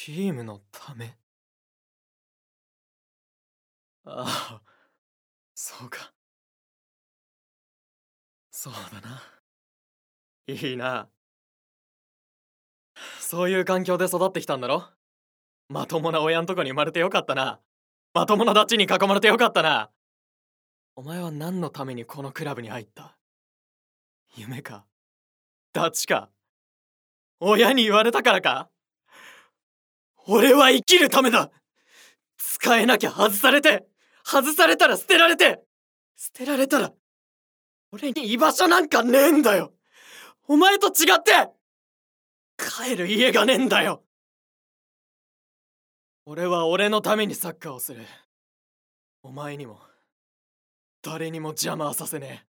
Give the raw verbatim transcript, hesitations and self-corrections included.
チームのため。ああ、そうか。そうだな。いいな。そういう環境で育ってきたんだろ。まともな親んとこに生まれてよかったな。まともなダチに囲まれてよかったな。お前は何のためにこのクラブに入った？夢か？ダチか？親に言われたからか？俺は生きるためだ。使えなきゃ外されて、外されたら捨てられて、捨てられたら俺に居場所なんかねえんだよ。お前と違って帰る家がねえんだよ。俺は俺のためにサッカーをする。お前にも誰にも邪魔はさせねえ。